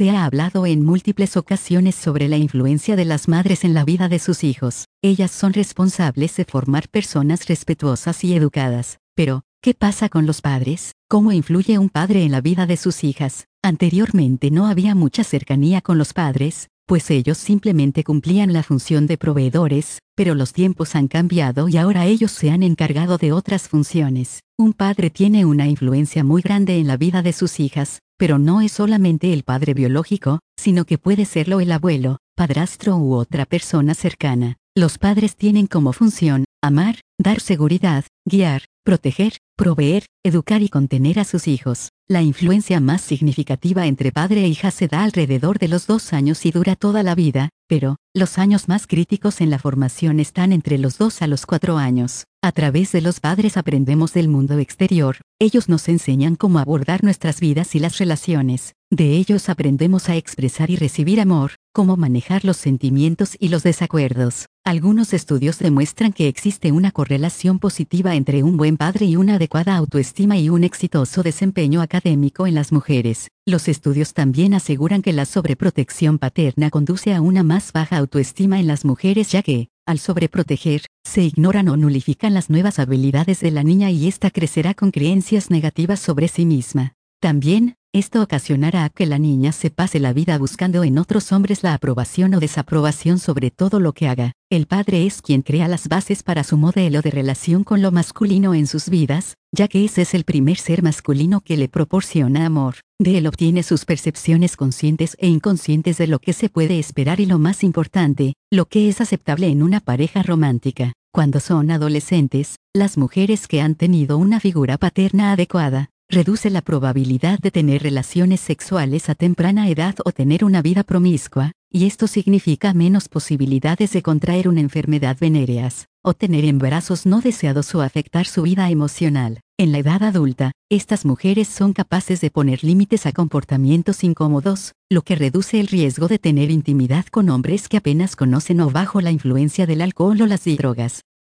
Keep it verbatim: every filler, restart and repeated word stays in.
Se ha hablado en múltiples ocasiones sobre la influencia de las madres en la vida de sus hijos. Ellas son responsables de formar personas respetuosas y educadas. Pero, ¿qué pasa con los padres? ¿Cómo influye un padre en la vida de sus hijas? Anteriormente no había mucha cercanía con los padres, pues ellos simplemente cumplían la función de proveedores, pero los tiempos han cambiado y ahora ellos se han encargado de otras funciones. Un padre tiene una influencia muy grande en la vida de sus hijas, pero no es solamente el padre biológico, sino que puede serlo el abuelo, padrastro u otra persona cercana. Los padres tienen como función amar, dar seguridad, guiar, proteger, proveer, educar y contener a sus hijos. La influencia más significativa entre padre e hija se da alrededor de los dos años y dura toda la vida, pero, los años más críticos en la formación están entre los dos a los cuatro años. A través de los padres aprendemos del mundo exterior, ellos nos enseñan cómo abordar nuestras vidas y las relaciones. De ellos aprendemos a expresar y recibir amor, cómo manejar los sentimientos y los desacuerdos. Algunos estudios demuestran que existe una correlación positiva entre un buen padre y una adecuada autoestima y un exitoso desempeño académico en las mujeres. Los estudios también aseguran que la sobreprotección paterna conduce a una más baja autoestima en las mujeres, ya que, al sobreproteger, se ignoran o nulifican las nuevas habilidades de la niña y ésta crecerá con creencias negativas sobre sí misma. También, esto ocasionará que la niña se pase la vida buscando en otros hombres la aprobación o desaprobación sobre todo lo que haga. El padre es quien crea las bases para su modelo de relación con lo masculino en sus vidas, ya que ese es el primer ser masculino que le proporciona amor. De él obtiene sus percepciones conscientes e inconscientes de lo que se puede esperar y, lo más importante, lo que es aceptable en una pareja romántica. Cuando son adolescentes, las mujeres que han tenido una figura paterna adecuada, reduce la probabilidad de tener relaciones sexuales a temprana edad o tener una vida promiscua, y esto significa menos posibilidades de contraer una enfermedad venéreas, o tener embarazos no deseados o afectar su vida emocional. En la edad adulta, estas mujeres son capaces de poner límites a comportamientos incómodos, lo que reduce el riesgo de tener intimidad con hombres que apenas conocen o bajo la influencia del alcohol o las drogas.